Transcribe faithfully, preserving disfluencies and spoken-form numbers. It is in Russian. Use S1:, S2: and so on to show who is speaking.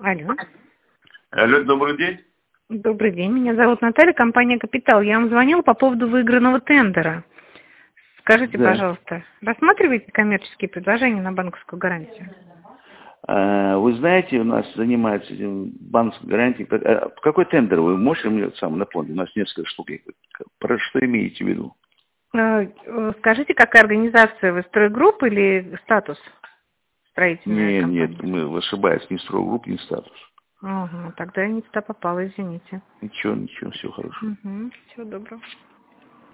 S1: Алло.
S2: Алло, добрый день.
S1: Добрый день, меня зовут Наталья, компания «Капитал». Я вам звонила по поводу выигранного тендера. Скажите,
S2: Да.
S1: пожалуйста, рассматриваете коммерческие предложения на банковскую гарантию?
S2: А, вы знаете, у нас занимается этим банковской гарантией. А, какой тендер вы можете мне сам напомнить? У нас несколько штук. Про что имеете в виду?
S1: Э, э, Скажите, какая организация вы, стройгрупп или статус строительная
S2: Нет,
S1: компания?
S2: нет, мы ошибаемся, не стройгрупп, не статус.
S1: Ага, тогда я не туда попала, извините.
S2: Ничего, ничего, всего хорошего.
S1: Угу, всего доброго.